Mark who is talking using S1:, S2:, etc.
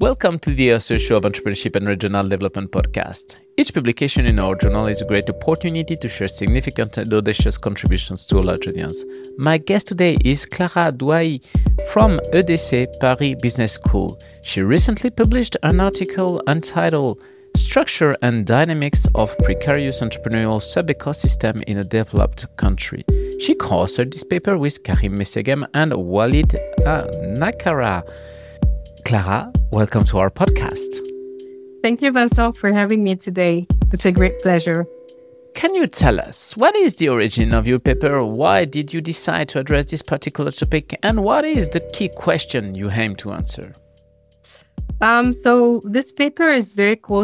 S1: Welcome to the Author Show of Entrepreneurship and Regional Development podcast. Each publication in our journal is a great opportunity to share significant and audacious contributions to a large audience. My guest today is Clara Douai from EDC Paris Business School. She recently published an article entitled Structure and Dynamics of Precarious Entrepreneurial Sub-Ecosystem in a Developed Country. She co-authored this paper with Karim Messegem and Walid Nakara. Clara, welcome to our podcast.
S2: Thank you, Vincent, for having me today. It's a great pleasure.
S1: Can you tell us, what is the origin of your paper? Why did you decide to address this particular topic? And what is the key question you aim to answer?
S2: So this paper is very close